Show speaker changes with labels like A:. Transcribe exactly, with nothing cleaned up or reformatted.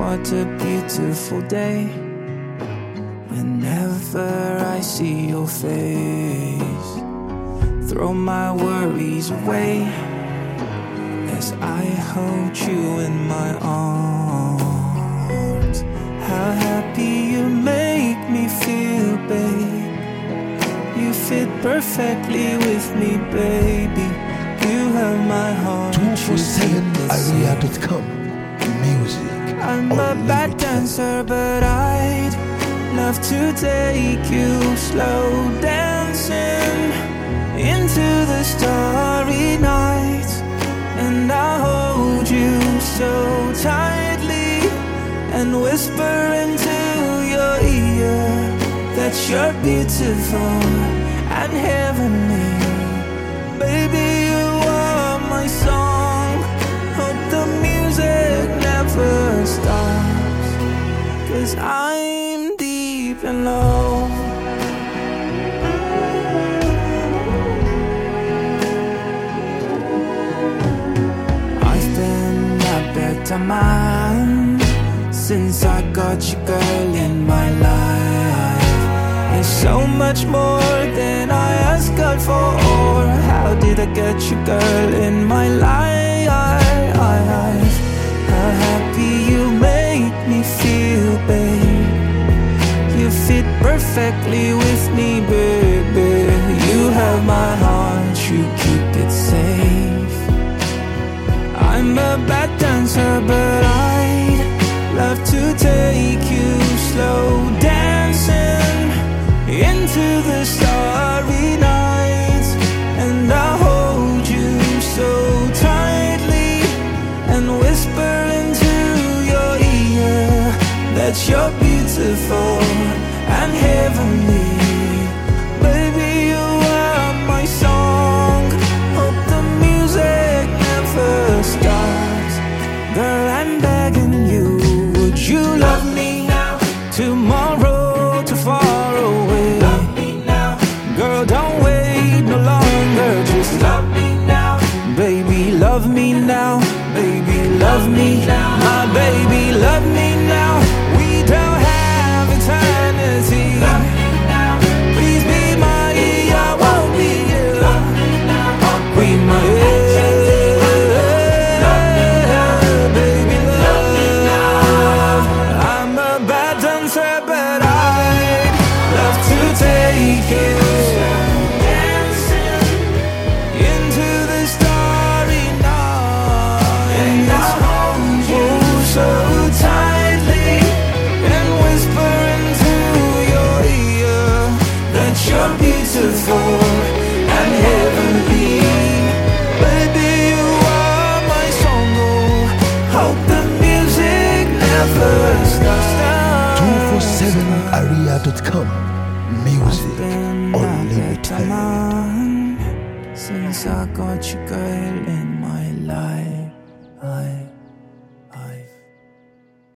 A: what a beautiful day. Whenever I see your face, throw my worries away as I hold you in my arms. How happy you make me feel, babe. You fit perfectly with me, baby. You have my heart.
B: two four seven area dot com Music.
A: I'm a bad dancer, but I'd love to take you slow dancing into the starry night. And I'll hold you so tightly and whisper into your ear that you're beautiful and heavenly. Baby, you are my song. Hope the music never stops, 'cause I'm deep in love. I've been a better man since I got you, girl, in my life. There's so much more than I asked God for. How did I get you, girl, in my life? How happy you make me feel, babe. You fit perfectly with me, baby. You have my heart, you keep it safe. I'm a bad dancer, but I'd love to take you slow dancing into the starry nights. And I'll hold you so tightly and whisper into your ear that you're beautiful and heavenly. Baby, you are my song. Hope the music never stops. Girl, I'm begging you, would you love me now? Tomorrow too far away. Love me now. Girl, don't wait no longer. Just love me now. Baby, love me now. Baby, love me now. My baby, love me now. We don't have eternity. Love me now. Please be my I won't be you. Love me now. Be my baby, love. I'm a bad dancer, but I'd love to take you dancing into the starry night. And I'll hold you so tightly and whisper into your ear that you're beautiful and heavenly. Baby, you are my song. Oh, hope the music never stops.
B: two four seven area dot com Music
A: Been a
B: Unlimited.
A: better man since I got you, girl, in my life.